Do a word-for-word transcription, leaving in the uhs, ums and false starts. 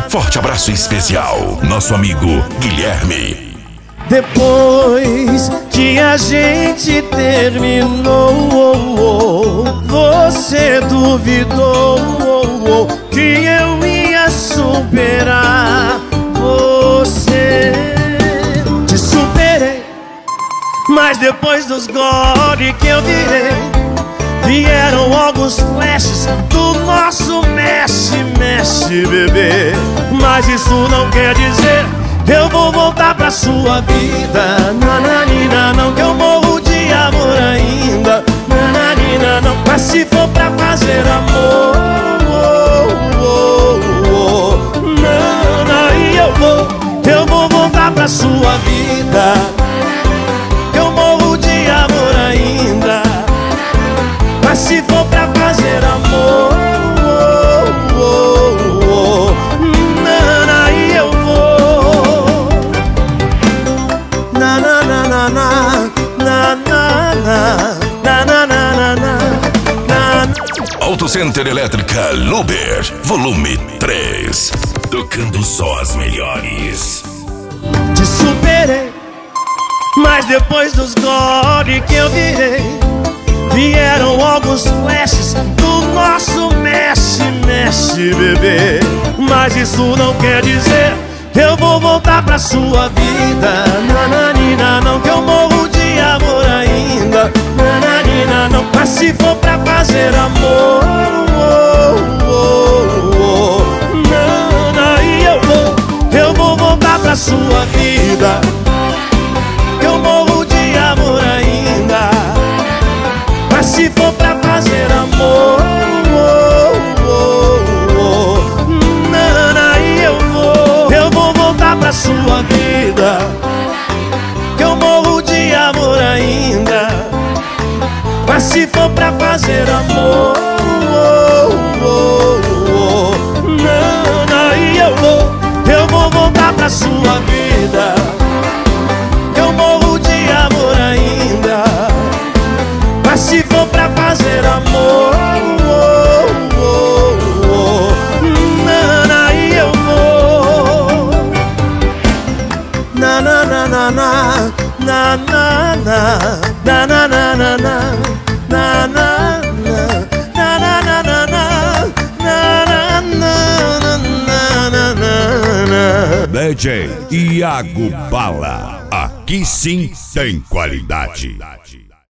Forte abraço especial, nosso amigo Guilherme. Depois que a gente terminou, você duvidou que eu ia superar você. Te superei, mas depois dos gole que eu virei, vieram alguns flashes do nosso mexe, mexe, bebê. Mas isso não quer dizer que eu vou voltar pra sua vida. Nananina, não, que eu morro de amor ainda. Nananina, não, mas se for pra fazer amor, oh, oh, oh, nana, e eu vou, eu vou voltar pra sua vida. Que eu morro de amor ainda. Mas se for pra fazer amor, oh, oh, oh, nana, e eu vou. Na na na na na na na na na na na. Auto Center Elétrica Luber, volume três. Tocando só as melhores. Te superei, mas depois dos gole que eu virei, vieram alguns flashes do nosso mexe, mexe, bebê. Mas isso não quer dizer que eu vou voltar pra sua vida. Nananina, não, que eu morro de amor ainda. Nananina, não, mas se for pra fazer amor, oh, oh, oh, nana, e eu vou, eu vou voltar pra sua vida. Que eu morro de amor ainda. Mas se for pra fazer amor, oh, oh, oh, nana, e eu vou, eu vou voltar pra sua vida. Que eu morro de amor ainda. Mas se for pra fazer amor, oh, oh, oh, nana, e eu vou, eu vou voltar pra sua vida. Que eu morro de amor ainda. Mas se for pra fazer amor, oh, oh, oh, nana, e eu vou. Na na na na na na na na na na na na na na na D J Iago Bala, aqui sim tem qualidade.